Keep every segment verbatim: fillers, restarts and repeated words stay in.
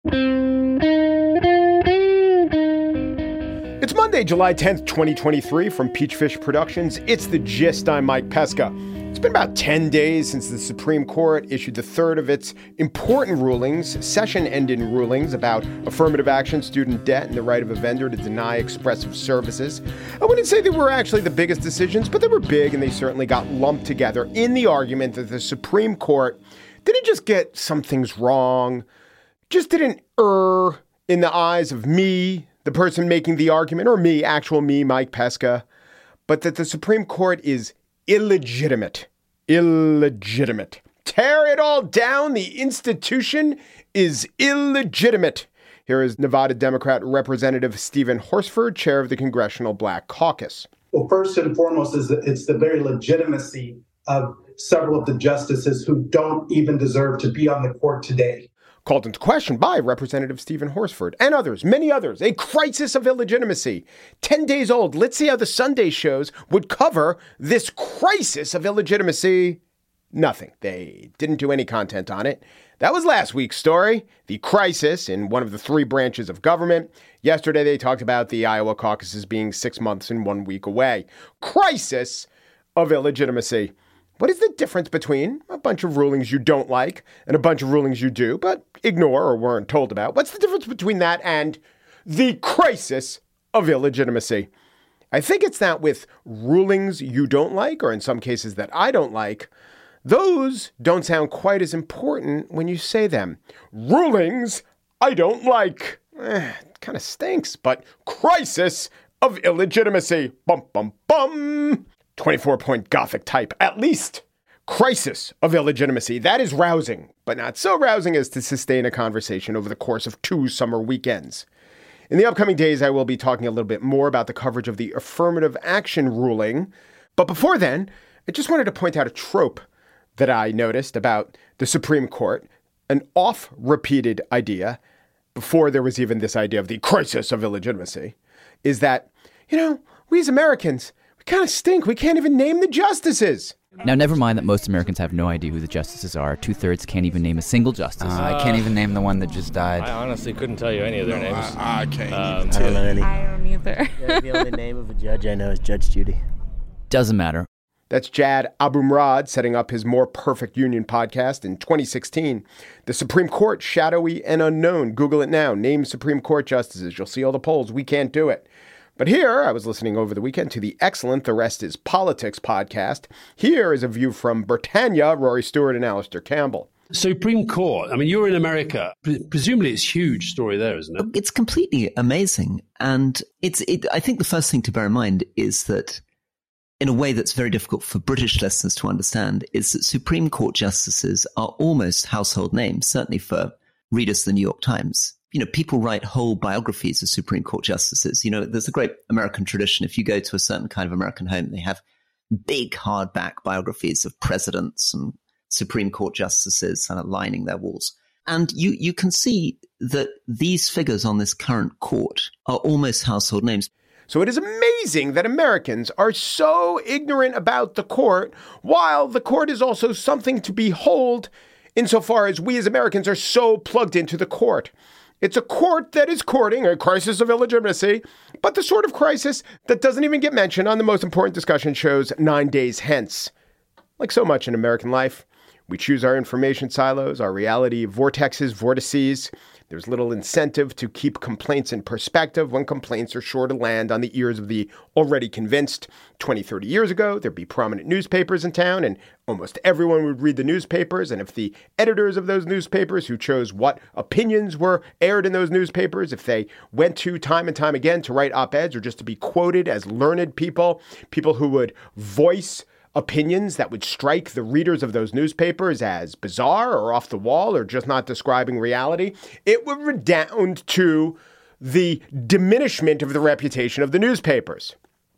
It's Monday, July tenth, twenty twenty-three. From Peachfish Productions, it's The Gist. I'm Mike Pesca. It's been about ten days since the Supreme Court issued the third of its important rulings, session-ending rulings about affirmative action, student debt, and the right of a vendor to deny expressive services. I wouldn't say they were actually the biggest decisions, but they were big, and they certainly got lumped together in the argument that the Supreme Court didn't just get some things wrong, just didn't err in the eyes of me, the person making the argument, or me, actual me, Mike Pesca, but that the Supreme Court is illegitimate. Illegitimate. Tear it all down. The institution is illegitimate. Here is Nevada Democrat Representative Stephen Horsford, chair of the Congressional Black Caucus. Well, first and foremost, is that it's the very legitimacy of several of the justices who don't even deserve to be on the court today. Called into question by Representative Stephen Horsford and others, many others, a crisis of illegitimacy. Ten days old. Let's see how the Sunday shows would cover this crisis of illegitimacy. Nothing. They didn't do any content on it. That was last week's story, the crisis in one of the three branches of government. Yesterday, they talked about the Iowa caucuses being six months and one week away. Crisis of illegitimacy. What is the difference between a bunch of rulings you don't like and a bunch of rulings you do, but ignore or weren't told about? What's the difference between that and the crisis of illegitimacy? I think it's that with rulings you don't like, or in some cases that I don't like, those don't sound quite as important when you say them. Rulings I don't like. Eh, it kind of stinks, but crisis of illegitimacy. Bum, bum, bum. twenty-four point Gothic type, at least. Crisis of illegitimacy. That is rousing, but not so rousing as to sustain a conversation over the course of two summer weekends. In the upcoming days, I will be talking a little bit more about the coverage of the affirmative action ruling. But before then, I just wanted to point out a trope that I noticed about the Supreme Court, an oft-repeated idea before there was even this idea of the crisis of illegitimacy, is that, you know, we as Americans, we kind of stink. We can't even name the justices. Now, never mind that most Americans have no idea who the justices are. Two-thirds can't even name a single justice. Uh, I can't even name the one that just died. I honestly couldn't tell you any of their no, names. I, I can't um, even tell I don't know any. I don't either. Yeah, the only name of a judge I know is Judge Judy. Doesn't matter. That's Jad Abumrad setting up his More Perfect Union podcast in twenty sixteen. The Supreme Court, shadowy and unknown. Google it now. Name Supreme Court justices. You'll see all the polls. We can't do it. But here, I was listening over the weekend to the excellent The Rest is Politics podcast. Here is a view from Britannia, Rory Stewart and Alistair Campbell. Supreme Court. I mean, you're in America. Pre- presumably it's a huge story there, isn't it? It's completely amazing. And it's. It, I think the first thing to bear in mind is that, in a way that's very difficult for British listeners to understand, is that Supreme Court justices are almost household names, certainly for readers of the New York Times. You know, people write whole biographies of Supreme Court justices. You know, there's a great American tradition. If you go to a certain kind of American home, they have big hardback biographies of presidents and Supreme Court justices kind of lining their walls. And you, you can see that these figures on this current court are almost household names. So it is amazing that Americans are so ignorant about the court, while the court is also something to behold insofar as we as Americans are so plugged into the court. It's a court that is courting a crisis of illegitimacy, but the sort of crisis that doesn't even get mentioned on the most important discussion shows nine days hence. Like so much in American life, we choose our information silos, our reality vortexes, vortices. There's little incentive to keep complaints in perspective when complaints are sure to land on the ears of the already convinced. twenty, thirty years ago, there'd be prominent newspapers in town, and almost everyone would read the newspapers. And if the editors of those newspapers who chose what opinions were aired in those newspapers, if they went to time and time again to write op-eds or just to be quoted as learned people, people who would voice opinions that would strike the readers of those newspapers as bizarre or off the wall or just not describing reality, it would redound to the diminishment of the reputation of the newspapers.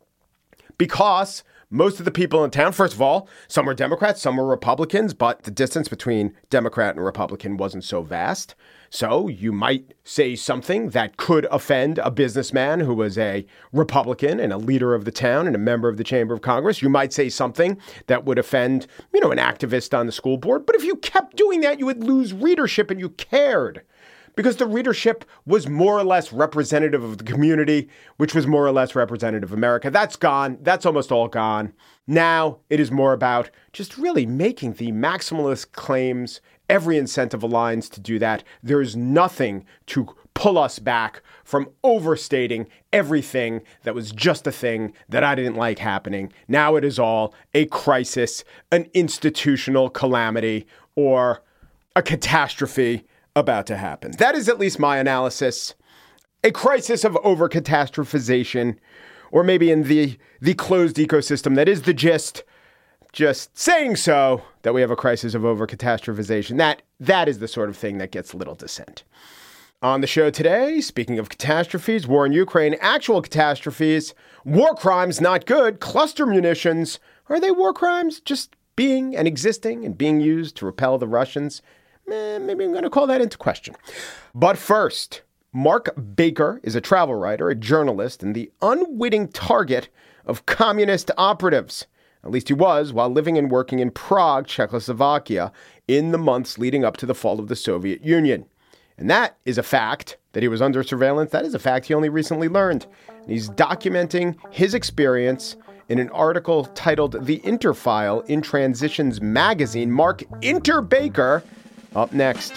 Because most of the people in town, first of all, some were Democrats, some were Republicans, but the distance between Democrat and Republican wasn't so vast. So you might say something that could offend a businessman who was a Republican and a leader of the town and a member of the Chamber of Congress. You might say something that would offend, you know, an activist on the school board. But if you kept doing that, you would lose readership and you cared. because the readership was more or less representative of the community, which was more or less representative of America. That's gone. That's almost all gone. Now it is more about just really making the maximalist claims. Every incentive aligns to do that. There is nothing to pull us back from overstating everything that was just a thing that I didn't like happening. Now it is all a crisis, an institutional calamity, or a catastrophe about to happen. That is at least my analysis. A crisis of over-catastrophization, or maybe in the, the closed ecosystem that is the gist, just saying so, that we have a crisis of over-catastrophization. That, that is the sort of thing that gets little dissent. On the show today, speaking of catastrophes, war in Ukraine, actual catastrophes, war crimes not good, cluster munitions. Are they war crimes? Just being and existing and being used to repel the Russians? Eh, maybe I'm going to call that into question. But first, Mark Baker is a travel writer, a journalist, and the unwitting target of communist operatives. At least he was while living and working in Prague, Czechoslovakia, in the months leading up to the fall of the Soviet Union. And that is a fact that he was under surveillance. That is a fact he only recently learned. And he's documenting his experience in an article titled The Interfile in Transitions magazine. Mark Inter Baker up next.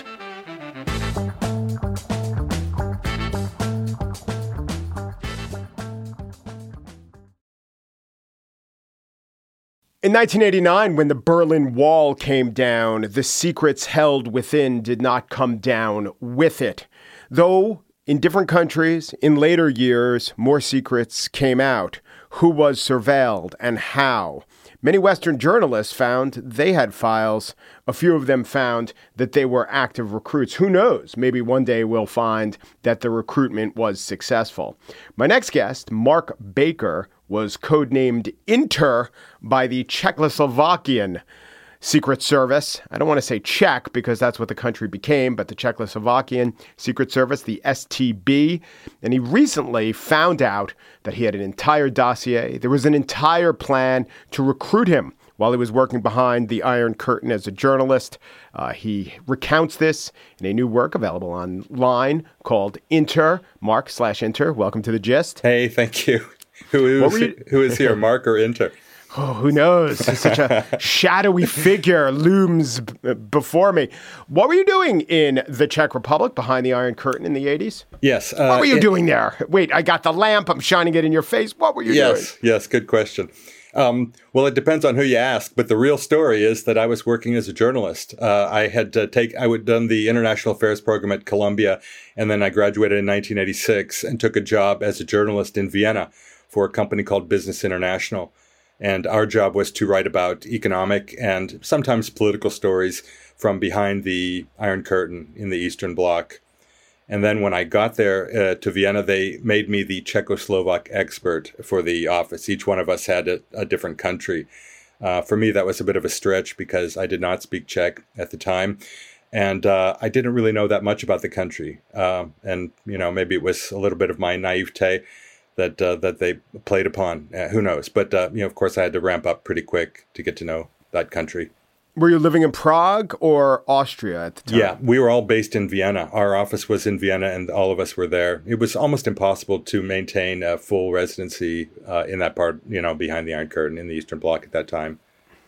In nineteen eighty-nine, when the Berlin Wall came down, the secrets held within did not come down with it. Though in different countries, in later years, more secrets came out. Who was surveilled and how? Many Western journalists found they had files. A few of them found that they were active recruits. Who knows? Maybe one day we'll find that the recruitment was successful. My next guest, Mark Baker, was codenamed Inter by the Czechoslovakian Secret Service. I don't want to say Czech because that's what the country became, but the Czechoslovakian Secret Service, the S T B. And he recently found out that he had an entire dossier. There was an entire plan to recruit him while he was working behind the Iron Curtain as a journalist. Uh, he recounts this in a new work available online called Inter. Mark slash Inter, welcome to The Gist. Hey, thank you. Who is, you... who is here, Mark or Inter? Oh, who knows? Such a shadowy figure looms b- before me. What were you doing in the Czech Republic behind the Iron Curtain in the eighties? Yes. Uh, what were you it... doing there? Wait, I got the lamp. I'm shining it in your face. What were you yes, doing? Yes, yes. Good question. Um, well, it depends on who you ask, but the real story is that I was working as a journalist. Uh, I had uh, take I had done the International Affairs program at Columbia, and then I graduated in nineteen eighty-six and took a job as a journalist in Vienna for a company called Business International. And our job was to write about economic and sometimes political stories from behind the Iron Curtain in the Eastern Bloc. And then when I got there uh, to Vienna, they made me the Czechoslovak expert for the office. Each one of us had a, a different country. Uh, for me, that was a bit of a stretch because I did not speak Czech at the time. And uh, I didn't really know that much about the country. Uh, and, you know, maybe it was a little bit of my naivete that uh, that they played upon. Uh, who knows? But, uh, you know, of course, I had to ramp up pretty quick to get to know that country. Were you living in Prague or Austria at the time? Yeah, we were all based in Vienna. Our office was in Vienna and all of us were there. It was almost impossible to maintain a full residency uh, in that part, you know, behind the Iron Curtain in the Eastern Bloc at that time.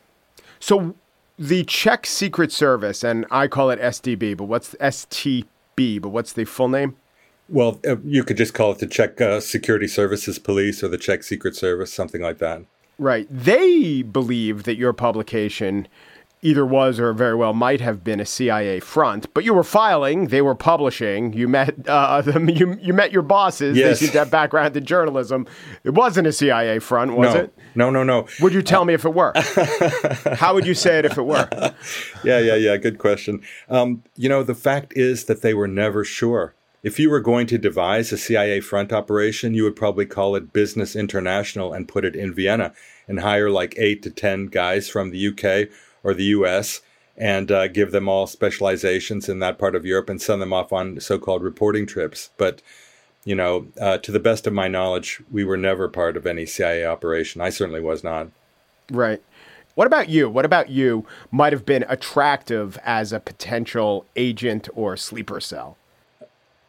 So the Czech Secret Service, and I call it S D B, but what's S T B, but what's the full name? Well, uh, you could just call it the Czech uh, Security Services Police or the Czech Secret Service, something like that. Right. They believe that your publication either was or very well might have been a C I A front, but you were filing, they were publishing, you met uh, them, you, you met your bosses, yes. They seem to have background in journalism. It wasn't a C I A front, was no. it? No, no, no. Would you tell uh, me if it were? How would you say it if it were? Yeah, yeah, yeah, good question. Um, you know, the fact is that they were never sure. If you were going to devise a C I A front operation, you would probably call it Business International and put it in Vienna and hire like eight to ten guys from the U K or the U S and uh, give them all specializations in that part of Europe and send them off on so-called reporting trips. But, you know, uh, to the best of my knowledge, we were never part of any C I A operation. I certainly was not. Right. What about you? What about you might have been attractive as a potential agent or sleeper cell?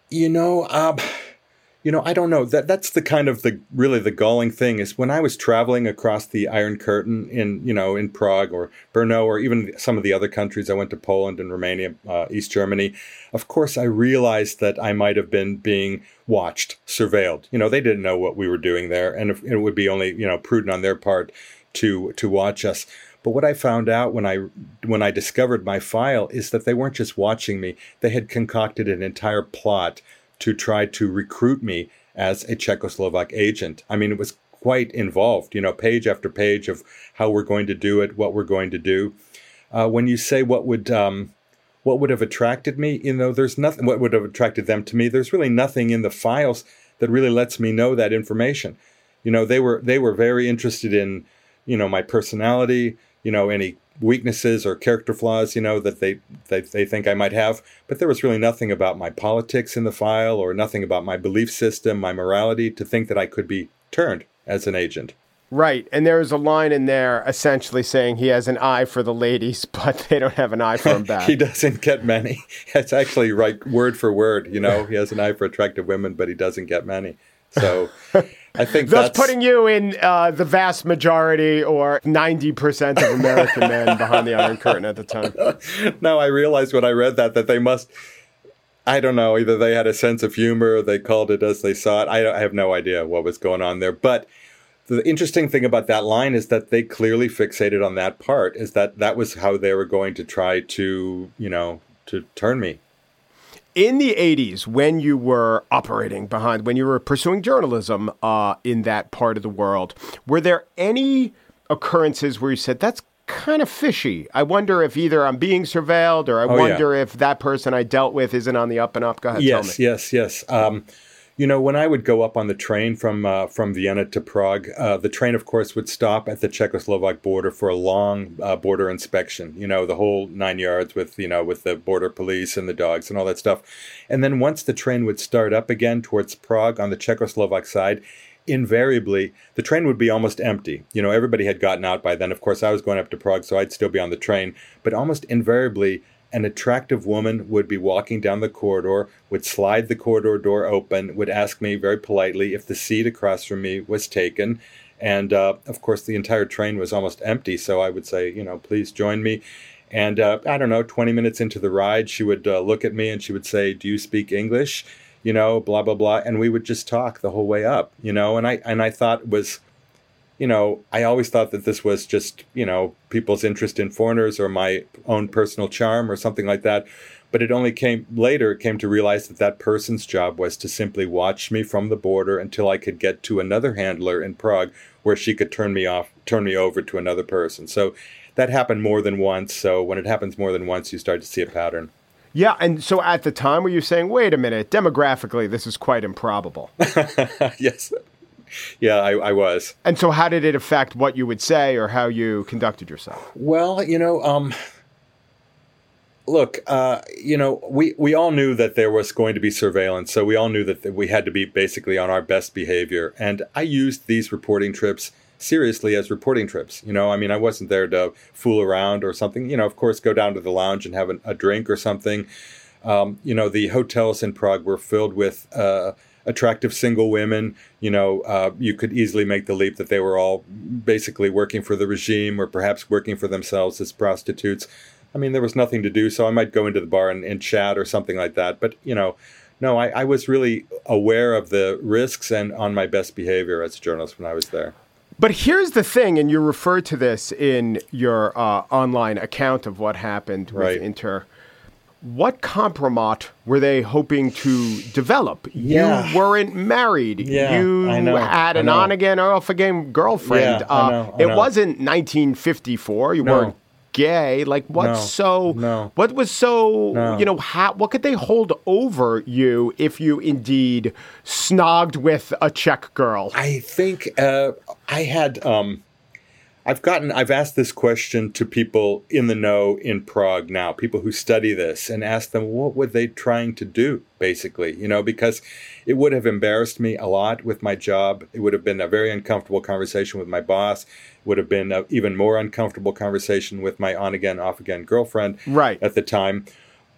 You know, um, you know, I don't know. That that's the kind of the really the galling thing is when I was traveling across the Iron Curtain in, you know, in Prague or Brno or even some of the other countries. I went to Poland and Romania, uh, East Germany. Of course, I realized that I might have been being watched, surveilled. You know, they didn't know what we were doing there, and if, it would be only, you know, prudent on their part to to watch us. But what I found out when I when I discovered my file is that they weren't just watching me. They had concocted an entire plot to try to recruit me as a Czechoslovak agent. I mean, it was quite involved, you know, page after page of how we're going to do it, what we're going to do. Uh, when you say what would um, what would have attracted me, you know, there's nothing. What would have attracted them to me? There's really nothing in the files that really lets me know that information. You know, they were they were very interested in, you know, my personality, you know, any weaknesses or character flaws, you know, that they, they they think I might have. But there was really nothing about my politics in the file or nothing about my belief system, my morality, to think that I could be turned as an agent. Right. And there's a line in there essentially saying he has an eye for the ladies, but they don't have an eye for him back. He doesn't get many. It's actually right word for word. You know, he has an eye for attractive women, but he doesn't get many. So I think thus that's putting you in uh, the vast majority or ninety percent of American men behind the Iron Curtain at the time. No, I realized when I read that, that they must, I don't know, either they had a sense of humor or they called it as they saw it. I, I have no idea what was going on there. But the interesting thing about that line is that they clearly fixated on that part, is that that was how they were going to try to, you know, to turn me. In the eighties, when you were operating behind, when you were pursuing journalism uh, in that part of the world, were there any occurrences where you said, that's kind of fishy? I wonder if either I'm being surveilled or I oh, wonder yeah. if that person I dealt with isn't on the up and up. Go ahead, yes, tell me. Yes, yes, yes. Um, you know, when I would go up on the train from uh, from Vienna to Prague, uh, the train, of course, would stop at the Czechoslovak border for a long uh, border inspection. You know, the whole nine yards with, you know, with the border police and the dogs and all that stuff. And then once the train would start up again towards Prague on the Czechoslovak side, invariably, the train would be almost empty. You know, everybody had gotten out by then. Of course, I was going up to Prague, so I'd still be on the train. But almost invariably, an attractive woman would be walking down the corridor, would slide the corridor door open, would ask me very politely if the seat across from me was taken. And, uh, of course, the entire train was almost empty. So I would say, you know, please join me. And uh, I don't know, twenty minutes into the ride, she would uh, look at me and she would say, do you speak English? You know, blah, blah, blah. And we would just talk the whole way up, you know, and I and I thought it was, you know, I always thought that this was just, you know, people's interest in foreigners or my own personal charm or something like that. But it only came later, came to realize that that person's job was to simply watch me from the border until I could get to another handler in Prague where she could turn me off, turn me over to another person. So that happened more than once. So when it happens more than once, you start to see a pattern. Yeah. And so at the time, were you saying, wait a minute, demographically, this is quite improbable? Yes. Yeah, I, I was. And so how did it affect what you would say or how you conducted yourself? Well, you know, um, look, uh, you know, we, we all knew that there was going to be surveillance. So we all knew that we had to be basically on our best behavior. And I used these reporting trips seriously as reporting trips. You know, I mean, I wasn't there to fool around or something. You know, of course, go down to the lounge and have a, a drink or something. Um, you know, the hotels in Prague were filled with uh, attractive single women. You know, uh, you could easily make the leap that they were all basically working for the regime or perhaps working for themselves as prostitutes. I mean, there was nothing to do, so I might go into the bar and, and chat or something like that. But, you know, no, I, I was really aware of the risks and on my best behavior as a journalist when I was there. But here's the thing, and you referred to this in your uh, online account of what happened with Right. Inter. What compromise were they hoping to develop? Yeah. You weren't married. Yeah, you I know, had I an know. on-again or off-again girlfriend. Yeah, I uh, know, I it know. wasn't nineteen fifty-four. You No. weren't gay. Like, what's No, so? no. What was so? No. You know, how, what could they hold over you if you indeed snogged with a Czech girl? I think uh, I had, um, I've gotten, I've asked this question to people in the know in Prague now, people who study this, and asked them what were they trying to do, basically, you know, because it would have embarrassed me a lot with my job. It would have been a very uncomfortable conversation with my boss. It would have been an even more uncomfortable conversation with my on-again, off-again girlfriend Right. at the time. But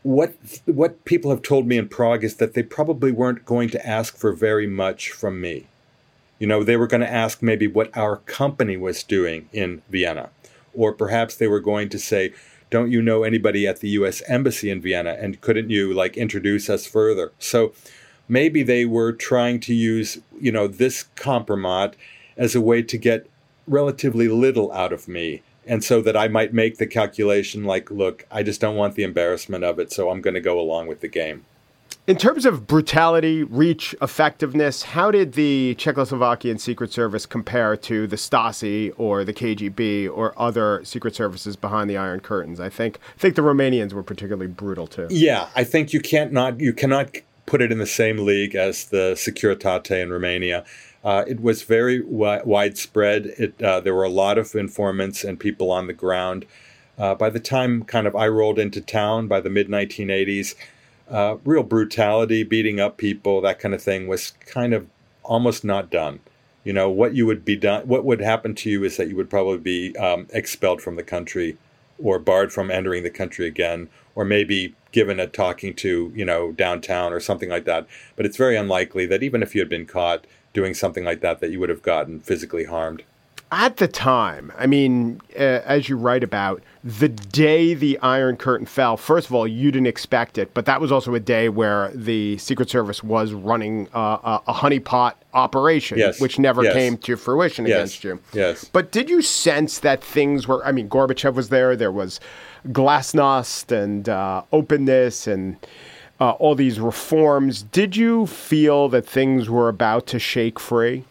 what what people have told me in Prague is that they probably weren't going to ask for very much from me. You know, they were going to ask maybe what our company was doing in Vienna, or perhaps they were going to say, don't you know anybody at the U S Embassy in Vienna, and couldn't you like introduce us further? So maybe they were trying to use, you know, this compromat as a way to get relatively little out of me. And so that I might make the calculation like, look, I just don't want the embarrassment of it, so I'm going to go along with the game. In terms of brutality, reach, effectiveness, how did the Czechoslovakian Secret Service compare to the Stasi or the K G B or other secret services behind the Iron Curtains? I think I think the Romanians were particularly brutal too. Yeah, I think you can't not you cannot put it in the same league as the Securitate in Romania. Uh, it was very wi- widespread. It, uh, there were a lot of informants and people on the ground. Uh, by the time kind of I rolled into town, by the mid nineteen eighties, uh, real brutality, beating up people, that kind of thing was kind of almost not done. You know, what you would be done, what would happen to you is that you would probably be um, expelled from the country or barred from entering the country again, or maybe given a talking to, you know, downtown or something like that. But it's very unlikely that even if you had been caught doing something like that, that you would have gotten physically harmed. At the time, I mean, uh, as you write about, the day the Iron Curtain fell, first of all, you didn't expect it, but that was also a day where the Secret Service was running uh, a honeypot operation, yes. which never yes. came to fruition yes. against you. Yes. But did you sense that things were, I mean, Gorbachev was there, there was glasnost and uh, openness and uh, all these reforms. Did you feel that things were about to shake free?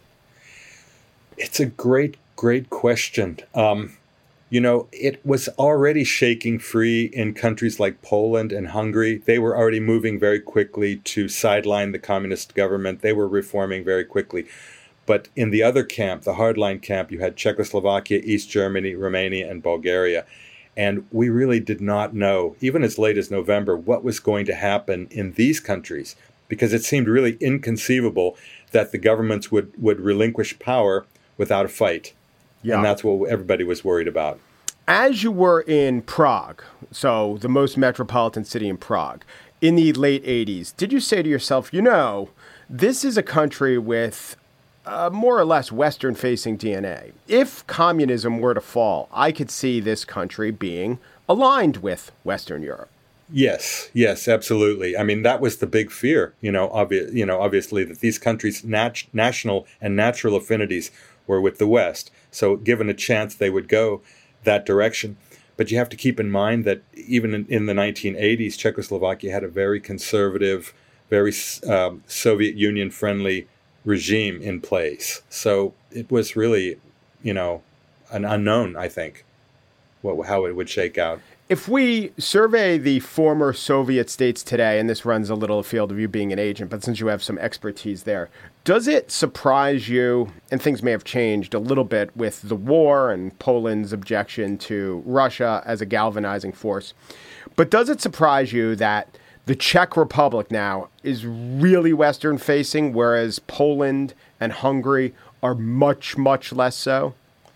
It's a great, great question. Um, you know, it was already shaking free in countries like Poland and Hungary. They were already moving very quickly to sideline the communist government. They were reforming very quickly. But in the other camp, the hardline camp, you had Czechoslovakia, East Germany, Romania, and Bulgaria. And we really did not know, even as late as November, what was going to happen in these countries, because it seemed really inconceivable that the governments would, would relinquish power without a fight. Yeah. And that's what everybody was worried about. As you were in Prague, so the most metropolitan city in Prague, in the late eighties, did you say to yourself, you know, this is a country with uh, more or less Western-facing D N A. If communism were to fall, I could see this country being aligned with Western Europe. Yes, yes, absolutely. I mean, that was the big fear, you know, obvi- you know, obviously, that these countries' nat- national and natural affinities were with the West. So given a chance, they would go that direction. But you have to keep in mind that even in, in the nineteen eighties, Czechoslovakia had a very conservative, very um, Soviet Union-friendly regime in place. So it was really, you know, an unknown, I think, what, how it would shake out. If we survey the former Soviet states today, and this runs a little afield of you being an agent, but since you have some expertise there, does it surprise you, and things may have changed a little bit with the war and Poland's objection to Russia as a galvanizing force, but does it surprise you that the Czech Republic now is really Western-facing, whereas Poland and Hungary are much, much less so?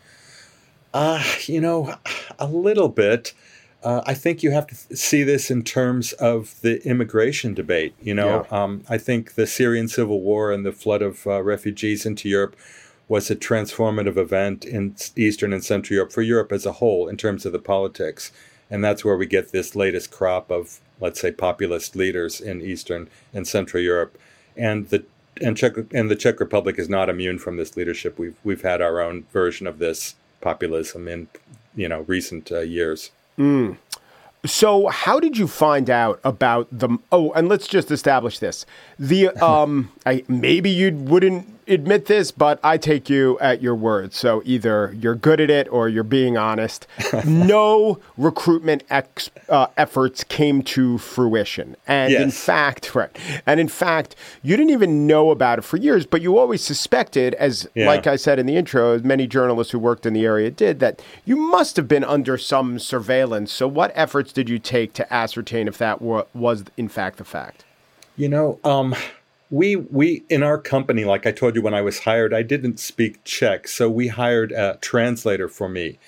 Uh, you know, a little bit. Uh, I think you have to th- see this in terms of the immigration debate. You know, yeah. um, I think the Syrian civil war and the flood of uh, refugees into Europe was a transformative event in Eastern and Central Europe, for Europe as a whole, in terms of the politics. And that's where we get this latest crop of, let's say, populist leaders in Eastern and Central Europe. And the and Czech and the Czech Republic is not immune from this leadership. We've we've had our own version of this populism in, you know, recent uh, years. Mm. So how did you find out about the, oh, and let's just establish this. The, um, I, maybe you wouldn't admit this, but I take you at your word. So either you're good at it or you're being honest. No recruitment ex, uh, efforts came to fruition. And yes. in fact, right. And in fact, you didn't even know about it for years, but you always suspected, as yeah. like I said in the intro, as many journalists who worked in the area did, that you must have been under some surveillance. So what efforts did you take to ascertain if that wa- was in fact the fact? You know, um, We we in our company, like I told you when I was hired, I didn't speak Czech, so we hired a translator for me.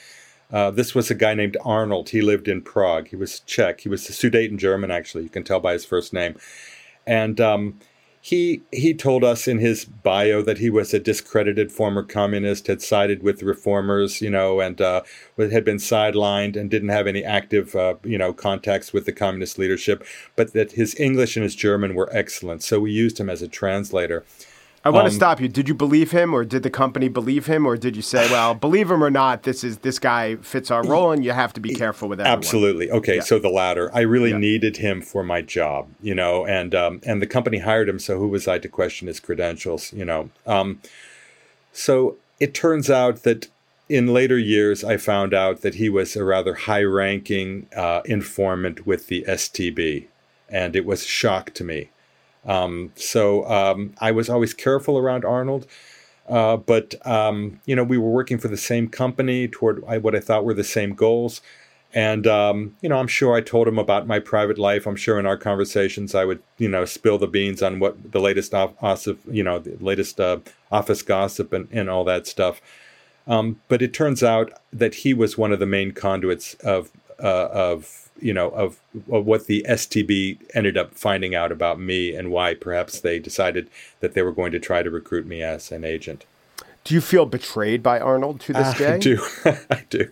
Uh, this was a guy named Arnold. He lived in Prague. He was Czech. He was Sudeten German, actually. You can tell by his first name. And um, he he told us in his bio that he was a discredited former communist, had sided with reformers, you know, and uh, had been sidelined and didn't have any active, uh, you know, contacts with the communist leadership, but that his English and his German were excellent. So we used him as a translator. I want Um, to stop you. Did you believe him, or did the company believe him, or did you say, well, believe him or not, this is this guy fits our role and you have to be careful with everyone? Absolutely. Okay, Yeah. so the latter. I really Yeah. needed him for my job, you know, and um, and the company hired him, so who was I to question his credentials, you know? Um, so it turns out that in later years, I found out that he was a rather high-ranking uh, informant with the S T B, and it was a shock to me. Um, so um, I was always careful around Arnold, uh, but, um, you know, we were working for the same company toward what I thought were the same goals. And, um, you know, I'm sure I told him about my private life. I'm sure in our conversations I would, you know, spill the beans on what the latest office, you know, the latest uh, office gossip and, and all that stuff. Um, but it turns out that he was one of the main conduits of, uh, of, you know, of, of what the S T B ended up finding out about me and why perhaps they decided that they were going to try to recruit me as an agent. Do you feel betrayed by Arnold to this I day? do. I do.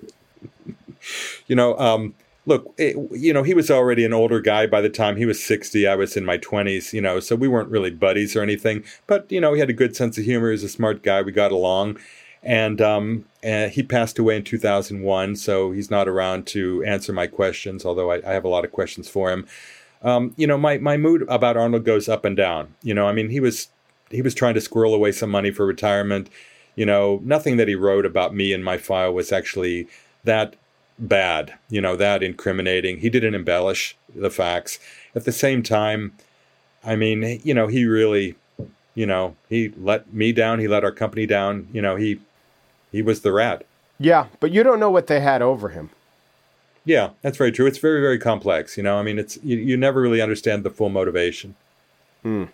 You know, um, look, it, you know, he was already an older guy by the time he was sixty. I was in my twenties, you know, so we weren't really buddies or anything. But, you know, he had a good sense of humor. He was a smart guy. We got along. And um, uh, he passed away in two thousand one, so he's not around to answer my questions, although I, I have a lot of questions for him. Um, you know, my, my mood about Arnold goes up and down. You know, I mean, he was he was trying to squirrel away some money for retirement. You know, nothing that he wrote about me in my file was actually that bad, you know, that incriminating. He didn't embellish the facts. At the same time, I mean, you know, he really, you know, he let me down. He let our company down. You know, he he was the rat. Yeah, but you don't know what they had over him. Yeah, that's very true. It's very, very complex. You know, I mean, it's you, you never really understand the full motivation. Mm.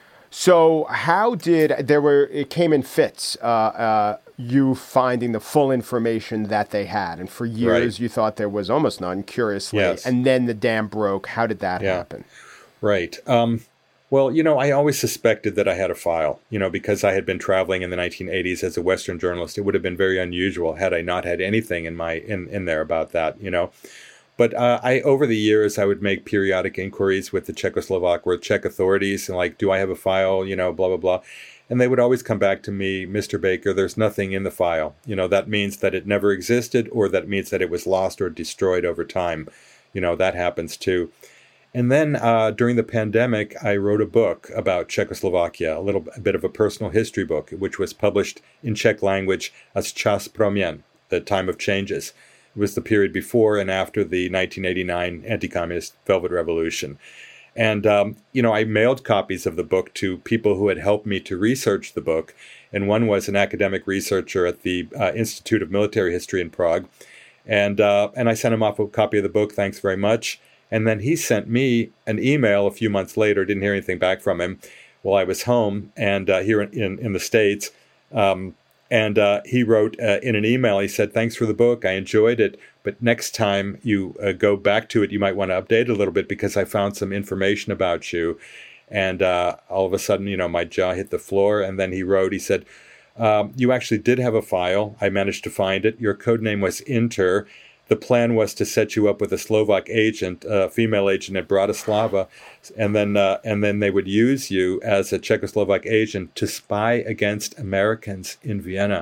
So how did there were it came in fits? Uh, uh, you finding the full information that they had, and for years Right. you thought there was almost none. Curiously, Yes. and then the dam broke. How did that Yeah. happen? Right. Um, well, you know, I always suspected that I had a file, you know, because I had been traveling in the nineteen eighties as a Western journalist. It would have been very unusual had I not had anything in my in, in there about that, you know. But uh, I, over the years, I would make periodic inquiries with the Czechoslovak or Czech authorities, and like, do I have a file, you know, blah, blah, blah. And they would always come back to me, Mister Baker, there's nothing in the file. You know, that means that it never existed, or that means that it was lost or destroyed over time. You know, that happens too. And then uh, during the pandemic, I wrote a book about Czechoslovakia, a little a bit of a personal history book, which was published in Czech language as Čas proměn, the time of changes. It was the period before and after the nineteen eighty-nine anti-communist Velvet Revolution. And, um, you know, I mailed copies of the book to people who had helped me to research the book. And one was an academic researcher at the uh, Institute of Military History in Prague. And uh, and I sent him off a copy of the book, thanks very much. And then he sent me an email a few months later, didn't hear anything back from him while I was home and uh, here in, in, in the States. Um, and uh, he wrote uh, in an email, he said, thanks for the book. I enjoyed it. But next time you uh, go back to it, you might want to update it a little bit because I found some information about you. And uh, all of a sudden, you know, my jaw hit the floor. And then he wrote, he said, um, you actually did have a file. I managed to find it. Your code name was Inter. The plan was to set you up with a Slovak agent, a female agent at Bratislava, and then uh, and then they would use you as a Czechoslovak agent to spy against Americans in Vienna.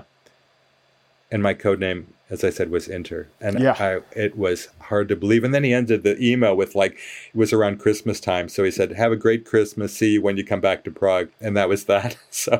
And my code name, as I said, was Inter. And Yeah. I, it was hard to believe. And then he ended the email with, like, it was around Christmas time. So he said, have a great Christmas. See you when you come back to Prague. And that was that. So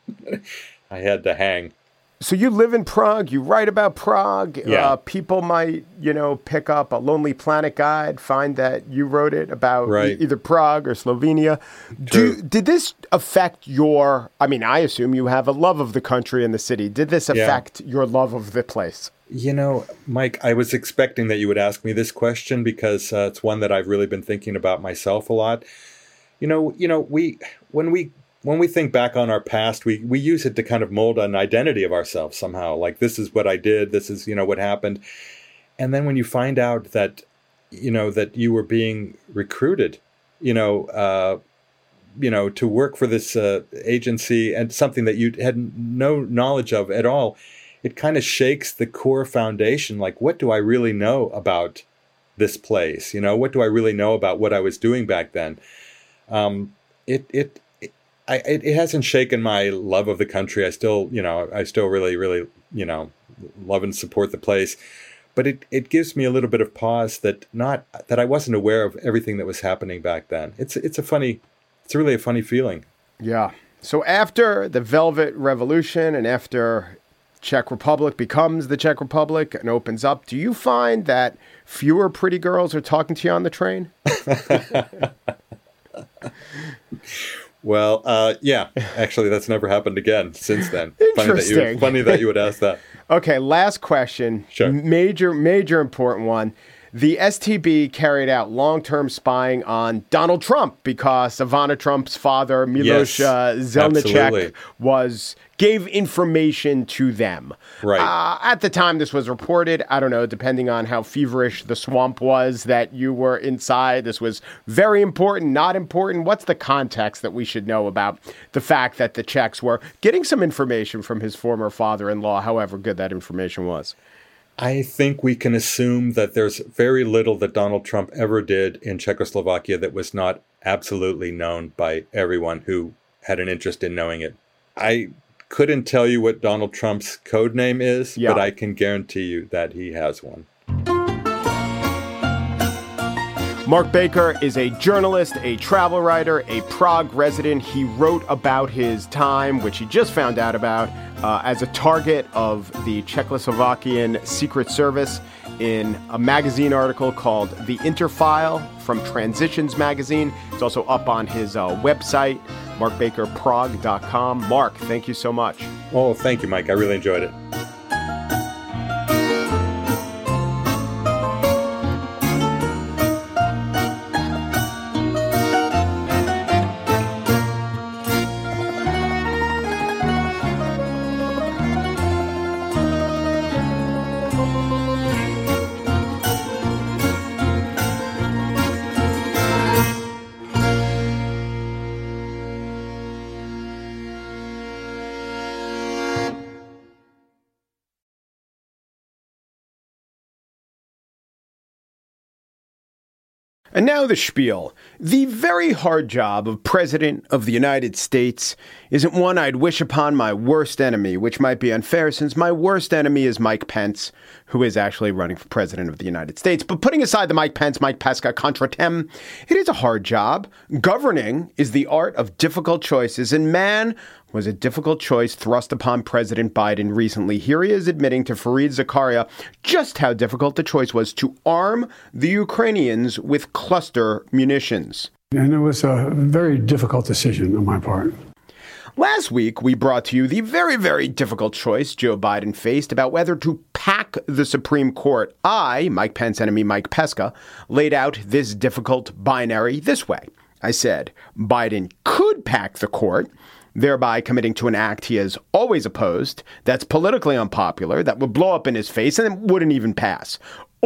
I had to hang. So you live in Prague, you write about Prague. Yeah. Uh, people might, you know, pick up a Lonely Planet guide, find that you wrote it about Right. e- either Prague or Slovenia. Do, True. did this affect your, I mean, I assume you have a love of the country and the city. Did this Yeah. affect your love of the place? You know, Mike, I was expecting that you would ask me this question because uh, it's one that I've really been thinking about myself a lot. You know, you know, we when we when we think back on our past, we, we use it to kind of mold an identity of ourselves somehow. Like, this is what I did. This is, you know, what happened. And then when you find out that, you know, that you were being recruited, you know, uh, you know, to work for this uh, agency and something that you had no knowledge of at all, it kind of shakes the core foundation. Like, what do I really know about this place? You know, what do I really know about what I was doing back then? Um, it, it, it, I, it, it hasn't shaken my love of the country. I still, you know, I still really, really, you know, love and support the place. But it, it gives me a little bit of pause that not, that I wasn't aware of everything that was happening back then. It's, it's a funny, it's really a funny feeling. Yeah. So after the Velvet Revolution and after Czech Republic becomes the Czech Republic and opens up, do you find that fewer pretty girls are talking to you on the train? Well, uh, yeah, actually, that's never happened again since then. Interesting. Funny that you, funny that you would ask that. Okay, last question. Sure. Major, major important one. The S T B carried out long-term spying on Donald Trump because Ivana Trump's father, Milos Yes, uh, Zelnicek, absolutely. was gave information to them. Right. Uh, at the time this was reported, I don't know, depending on how feverish the swamp was that you were inside, this was very important, not important. What's the context that we should know about the fact that the Czechs were getting some information from his former father-in-law, however good that information was? I think we can assume that there's very little that Donald Trump ever did in Czechoslovakia that was not absolutely known by everyone who had an interest in knowing it. I couldn't tell you what Donald Trump's code name is, Yeah. but I can guarantee you that he has one. Mark Baker is a journalist, a travel writer, a Prague resident. He wrote about his time, which he just found out about, uh, as a target of the Czechoslovakian Secret Service in a magazine article called The Interfile from Transitions Magazine. It's also up on his uh, website, mark baker prague dot com. Mark, thank you so much. Oh, thank you, Mike. I really enjoyed it. And now the spiel. The very hard job of President of the United States isn't one I'd wish upon my worst enemy, which might be unfair since my worst enemy is Mike Pence, who is actually running for President of the United States. But putting aside the Mike Pence, Mike Pesca contra tem, it is a hard job. Governing is the art of difficult choices, and man, was a difficult choice thrust upon President Biden recently. Here he is admitting to Fareed Zakaria just how difficult the choice was to arm the Ukrainians with cluster munitions. And it was a very difficult decision on my part. Last week, we brought to you the very, very difficult choice Joe Biden faced about whether to pack the Supreme Court. I, Mike Pence enemy Mike Pesca, laid out this difficult binary this way. I said Biden could pack the court, thereby committing to an act he has always opposed, that's politically unpopular, that would blow up in his face and it wouldn't even pass.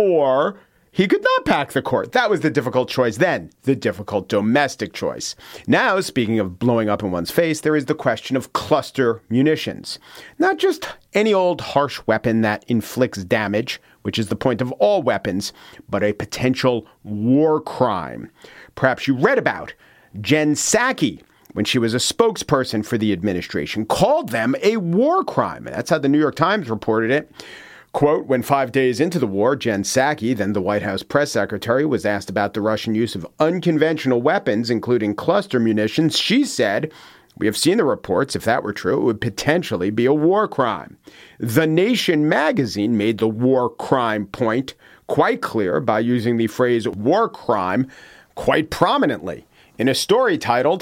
Or he could not pack the court. That was the difficult choice then, the difficult domestic choice. Now, speaking of blowing up in one's face, there is the question of cluster munitions. Not just any old harsh weapon that inflicts damage, which is the point of all weapons, but a potential war crime. Perhaps you read about Jen Psaki, when she was a spokesperson for the administration, called them a war crime. And that's how the New York Times reported it. Quote, when five days into the war, Jen Psaki, then the White House press secretary, was asked about the Russian use of unconventional weapons, including cluster munitions. She said, we have seen the reports. If that were true, it would potentially be a war crime. The Nation magazine made the war crime point quite clear by using the phrase war crime quite prominently in a story titled,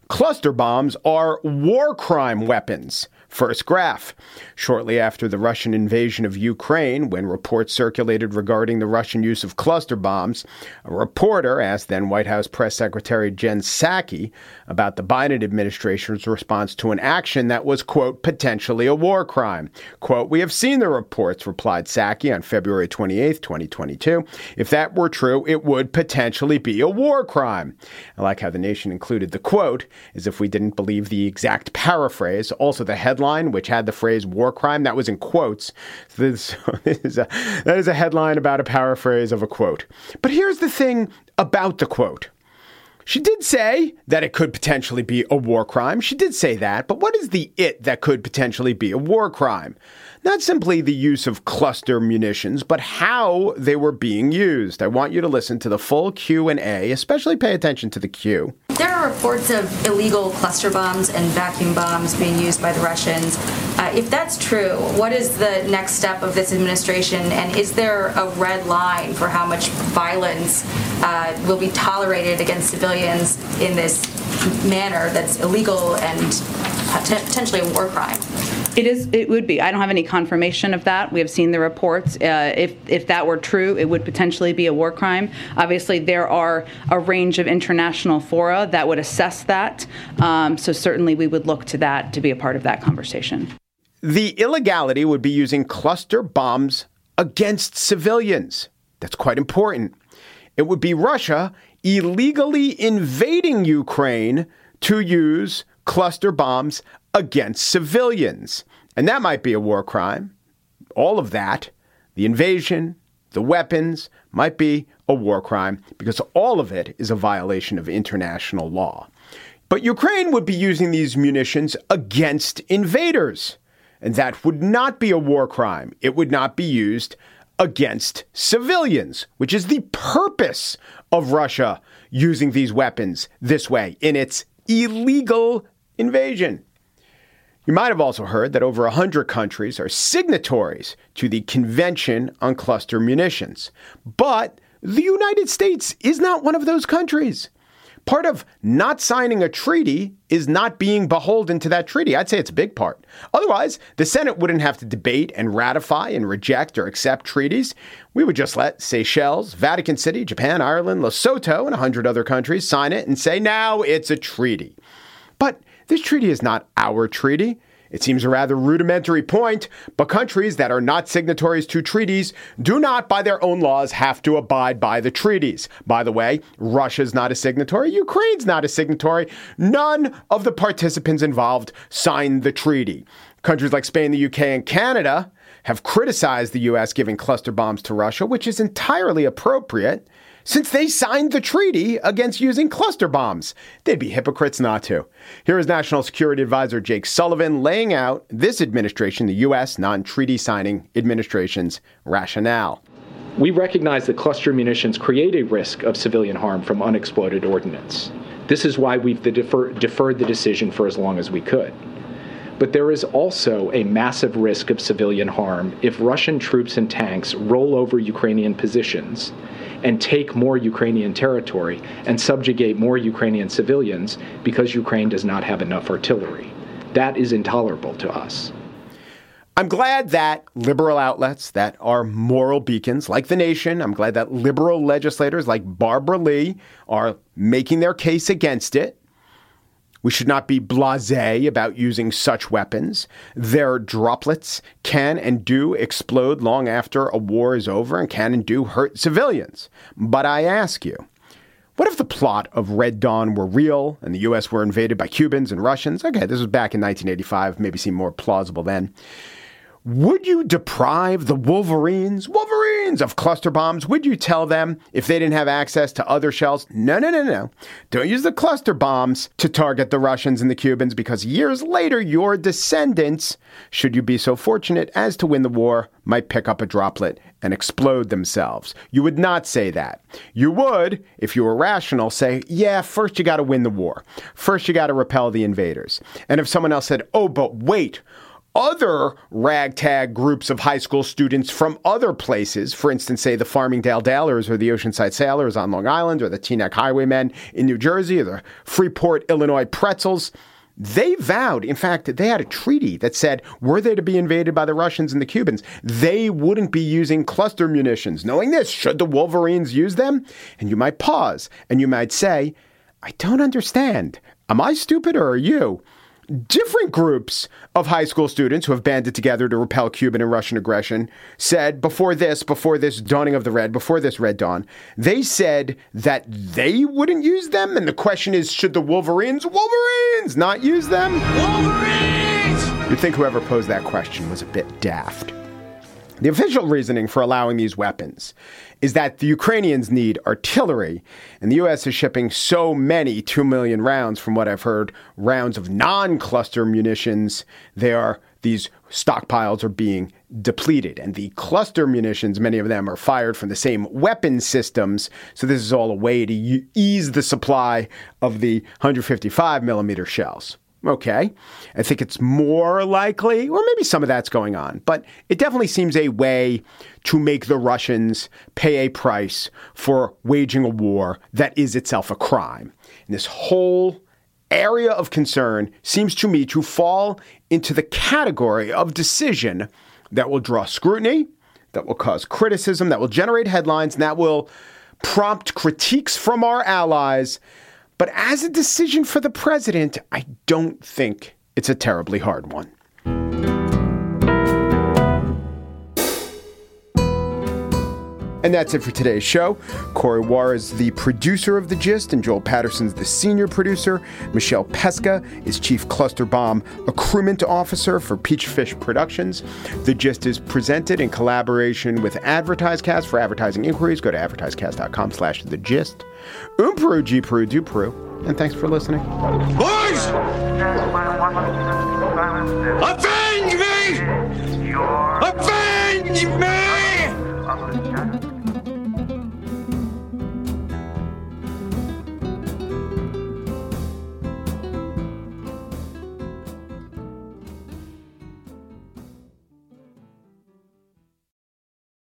Cluster bombs are war crime weapons. First graph. Shortly after the Russian invasion of Ukraine, when reports circulated regarding the Russian use of cluster bombs, a reporter asked then White House Press Secretary Jen Psaki about the Biden administration's response to an action that was, quote, potentially a war crime. Quote, we have seen the reports, replied Psaki on February twenty-eighth, twenty twenty-two. If that were true, it would potentially be a war crime. I like how the Nation included the quote, as if we didn't believe the exact paraphrase. Also, the headline, which had the phrase war crime, that was in quotes. So this, this is a, that is a headline about a paraphrase of a quote. But here's the thing about the quote. She did say that it could potentially be a war crime. She did say that. But what is the it that could potentially be a war crime? Not simply the use of cluster munitions, but how they were being used. I want you to listen to the full Q and A, especially pay attention to the Q. There are reports of illegal cluster bombs and vacuum bombs being used by the Russians. Uh, if that's true, what is the next step of this administration? And is there a red line for how much violence uh, will be tolerated against civilians in this manner that's illegal and potentially a war crime? It is. It would be. I don't have any confirmation of that. We have seen the reports. Uh, if if that were true, it would potentially be a war crime. Obviously, there are a range of international fora that would assess that. Um, so certainly, we would look to that to be a part of that conversation. The illegality would be using cluster bombs against civilians. That's quite important. It would be Russia illegally invading Ukraine to use cluster bombs against civilians. And that might be a war crime. All of that, the invasion, the weapons, might be a war crime because all of it is a violation of international law. But Ukraine would be using these munitions against invaders. And that would not be a war crime. It would not be used against civilians, which is the purpose of Russia using these weapons this way in its illegal invasion. You might have also heard that over one hundred countries are signatories to the Convention on Cluster Munitions. But the United States is not one of those countries. Part of not signing a treaty is not being beholden to that treaty. I'd say it's a big part. Otherwise, the Senate wouldn't have to debate and ratify and reject or accept treaties. We would just let Seychelles, Vatican City, Japan, Ireland, Lesotho, and one hundred other countries sign it and say, now it's a treaty. But this treaty is not our treaty. It seems a rather rudimentary point, but countries that are not signatories to treaties do not, by their own laws, have to abide by the treaties. By the way, Russia's not a signatory. Ukraine's not a signatory. None of the participants involved signed the treaty. Countries like Spain, the U K, and Canada have criticized the U S giving cluster bombs to Russia, which is entirely appropriate, since they signed the treaty against using cluster bombs. They'd be hypocrites not to. Here is National Security Advisor Jake Sullivan laying out this administration, the U S non-treaty signing administration's rationale. We recognize that cluster munitions create a risk of civilian harm from unexploded ordnance. This is why we've the defer- deferred the decision for as long as we could. But there is also a massive risk of civilian harm if Russian troops and tanks roll over Ukrainian positions and take more Ukrainian territory and subjugate more Ukrainian civilians because Ukraine does not have enough artillery. That is intolerable to us. I'm glad that liberal outlets that are moral beacons like The Nation, I'm glad that liberal legislators like Barbara Lee are making their case against it. We should not be blasé about using such weapons. Their droplets can and do explode long after a war is over and can and do hurt civilians. But I ask you, what if the plot of Red Dawn were real and the U S were invaded by Cubans and Russians? Okay, this was back in nineteen eighty-five, maybe seemed more plausible then. Would you deprive the Wolverines, Wolverines of cluster bombs? Would you tell them if they didn't have access to other shells? No, no, no, no. Don't use the cluster bombs to target the Russians and the Cubans because years later, your descendants, should you be so fortunate as to win the war, might pick up a droplet and explode themselves. You would not say that. You would, if you were rational, say, yeah, first you got to win the war. First you got to repel the invaders. And if someone else said, oh, but wait, other ragtag groups of high school students from other places, for instance, say the Farmingdale Dalers or the Oceanside Sailors on Long Island or the Teaneck Highwaymen in New Jersey or the Freeport, Illinois Pretzels, they vowed, in fact, they had a treaty that said, were they to be invaded by the Russians and the Cubans, they wouldn't be using cluster munitions. Knowing this, should the Wolverines use them? And you might pause and you might say, I don't understand. Am I stupid or are you? Different groups of high school students who have banded together to repel Cuban and Russian aggression said before this, before this dawning of the red, before this red dawn, they said that they wouldn't use them. And the question is, should the Wolverines, Wolverines, not use them? Wolverines! You'd think whoever posed that question was a bit daft. The official reasoning for allowing these weapons is that the Ukrainians need artillery, and the U S is shipping so many two million rounds, from what I've heard, rounds of non-cluster munitions. They are, these stockpiles are being depleted, and the cluster munitions, many of them are fired from the same weapon systems. So this is all a way to u- ease the supply of the one fifty-five millimeter shells. Okay, I think it's more likely, or maybe some of that's going on, but it definitely seems a way to make the Russians pay a price for waging a war that is itself a crime. And this whole area of concern seems to me to fall into the category of decision that will draw scrutiny, that will cause criticism, that will generate headlines, and that will prompt critiques from our allies. But as a decision for the president, I don't think it's a terribly hard one. And that's it for today's show. Corey War is the producer of The Gist, and Joel Patterson's the senior producer. Michelle Pesca is chief cluster bomb accruement officer for Peachfish Productions. The Gist is presented in collaboration with AdvertiseCast. For advertising inquiries, go to advertisecast.com slash The Gist. Um Peru, G Peru, do Peru. And thanks for listening. Boys! Avenge me! Avenge me!